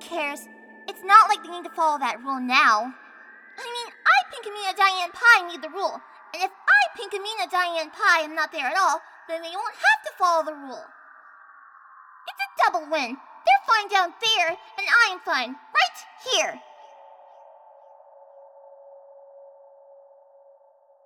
cares? It's not like they need to follow that rule now. I mean, I, Pinkamena, Diane Pie need the rule. And if I, Pinkamena, Diane Pie, am not there at all, then they won't have to follow the rule. It's a double win. They're fine down there, and I am fine right here.